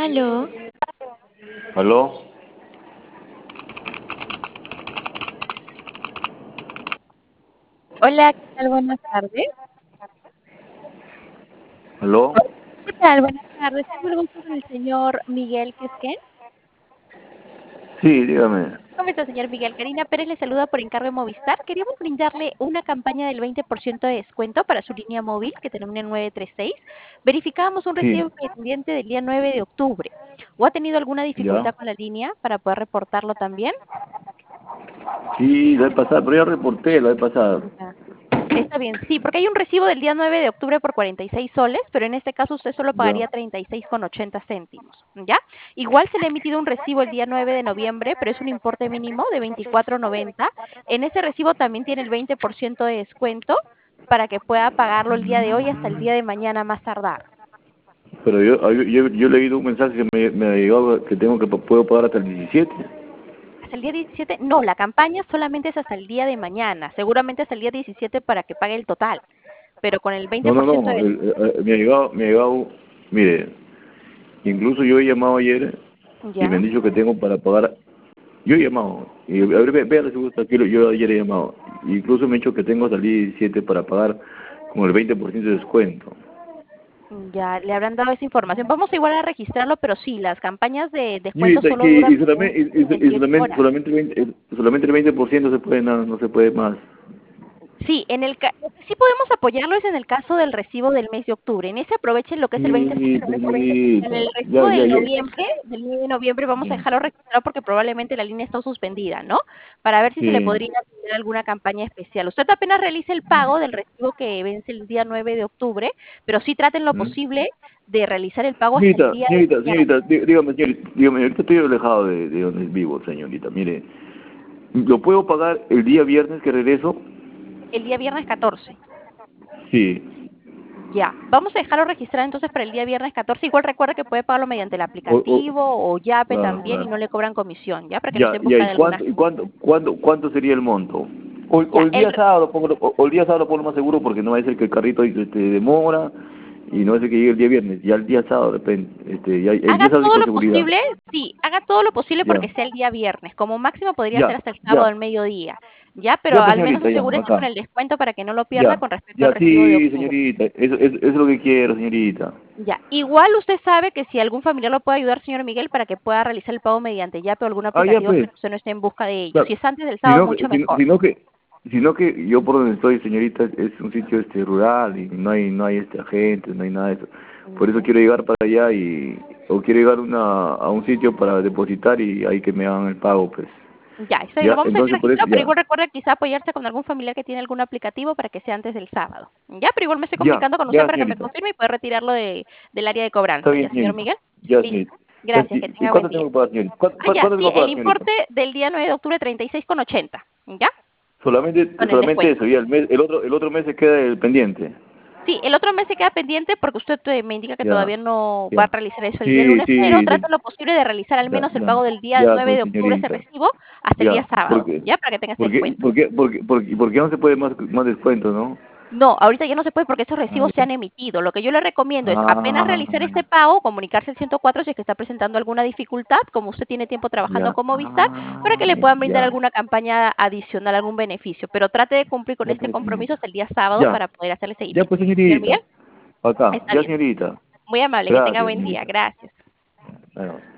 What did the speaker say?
Aló. ¿Aló? Hola, ¿qué tal? Buenas tardes. ¿Aló? Hola, ¿qué tal? Buenas tardes. Tengo el gusto con el señor Miguel Quesquén. Sí, dígame. ¿Cómo está, señor Miguel? Karina Pérez le saluda por encargo de Movistar. Queríamos brindarle una campaña del 20% de descuento para su línea móvil que termina en 936. Verificábamos un Sí, recibo pendiente del día 9 de octubre. ¿O ha tenido alguna ya. dificultad con la línea para poder reportarlo también? Sí, la he pasado, pero ya reporté la he pasado. Ya. Está bien, sí, porque hay un recibo del día 9 de octubre por 46 soles, pero en este caso usted solo Ya. pagaría 36,80 céntimos, ¿ya? Igual se le ha emitido un recibo el día 9 de noviembre, pero es un importe mínimo de 24,90. En ese recibo también tiene el 20% de descuento para que pueda pagarlo el día de hoy hasta el día de mañana más tardar. Pero yo he leído un mensaje que me ha llegado que tengo que puedo pagar hasta el 17. ¿Hasta el día 17? No, la campaña solamente es hasta el día de mañana, seguramente hasta el día 17 para que pague el total, pero con el No, no, 20% no. de... Me ha llegado, mire, incluso yo he llamado ayer y me ¿Ya? han dicho que tengo para pagar. Yo he llamado. Y a ver, véale si gusta, yo ayer he llamado. Incluso me han dicho que tengo hasta el 17 para pagar con el 20% de descuento. Ya, le habrán dado esa información. Vamos igual a registrarlo, pero sí, las campañas de descuento Y, solo duran y solamente, y, y 48 solamente, horas. solamente, solamente el 20% se puede, no se puede más. Sí, lo que sí podemos apoyarlo es en el caso del recibo del mes de octubre. En ese aprovechen lo que es el 20%. En Señorita, el recibo ya, ya, del ya. noviembre, del 9 de noviembre, vamos a Ya, dejarlo registrado porque probablemente la línea está suspendida, ¿no? Para ver si se le sí. podría hacer alguna campaña especial. Usted apenas realice el pago del recibo que vence el día 9 de octubre, pero sí traten lo ¿Mm? posible de realizar el pago hasta el Señorita, día de señorita, mañana. señorita, dígame, ahorita estoy alejado de donde vivo, señorita. Mire, ¿lo puedo pagar el día viernes que regreso? El día viernes 14. Sí. Ya, vamos a dejarlo registrado entonces para el día viernes 14. Igual recuerda que puede pagarlo mediante el O, aplicativo o Yape claro, también y claro. no le cobran comisión, ¿ya? Para que no esté Ya, en ya, busca de alguna agencia. cuánto sería el monto? O Ya, el día sábado, o el día sábado pongo más seguro porque no va a ser que el carrito demora y no va a ser que llegue el día viernes, ya el día sábado de repente, ya el haga día sábado sí todo con lo seguridad. posible, sí, haga todo lo posible Ya, porque sea el día viernes. Como máximo podría ser ya, hasta el sábado ya, al mediodía, ¿ya? Pero ya pues al menos señorita, ya, asegúrese con acá, el descuento para que no lo pierda ya, con respecto al ya, recibo de sí octubre. señorita, eso es lo que quiero señorita. Ya, igual usted sabe que si algún familiar lo puede ayudar, señor Miguel, para que pueda realizar el pago mediante Yape o algún Ya aplicativo para pues, que usted no esté en busca de ello. claro, Si es antes del sábado, sino, que- mucho sino, mejor. sino que sino que yo por donde estoy señorita es un sitio rural y no hay agentes, no hay nada de eso. Por eso Ya. quiero llegar para allá o quiero llegar a un sitio para depositar y ahí que me hagan el pago pues. Ya, está bien, lo Ya, vamos a dejar entonces por eso registrado, pero ya, igual recuerda quizá apoyarse con algún familiar que tiene algún aplicativo para que sea antes del sábado. Ya, pero igual me estoy ya, comunicando con usted ya para que me señorita, confirme y poder retirarlo del área de está cobranza. ¿Ya, bien señor señorita, Miguel? ya Listo. señorita. Gracias, que ¿Y tenga buen cuánto día. tengo que pagar señorita? Ah, ya, ¿Cuánto sí, tengo que el pagar señorita? importe del día 9 de octubre 36,80. ¿Ya? Con el Solamente descuento. eso, ya el otro mes se queda el pendiente. Sí, el otro mes se queda pendiente porque usted me indica que Ya, todavía no va a ya. realizar eso el día Sí, lunes, pero sí, trate lo posible de realizar al ya, menos el ya, pago del día ya, 9 pues de octubre, ese señorita, recibo, hasta el día ya, sábado, porque, ¿ya? Para que tenga ese porque, descuento. porque, porque, porque ya no se puede más descuento, ¿no? No, ahorita ya no se puede porque esos Ah, recibos se ya. han emitido. Lo que yo le recomiendo es apenas Ah, realizar este pago, comunicarse al 104 si es que está presentando alguna dificultad, como usted tiene tiempo trabajando ya, con Movistar, para que le puedan brindar ya, alguna campaña adicional, algún beneficio. Pero trate de cumplir con ya, este pues compromiso señorita, hasta el día sábado ya, para poder hacerle ya, seguimiento. pues Señor Miguel, señorita, acá, está ya bien. señorita, Muy amable, que tenga gracias buen día. señorita. Gracias. Bueno.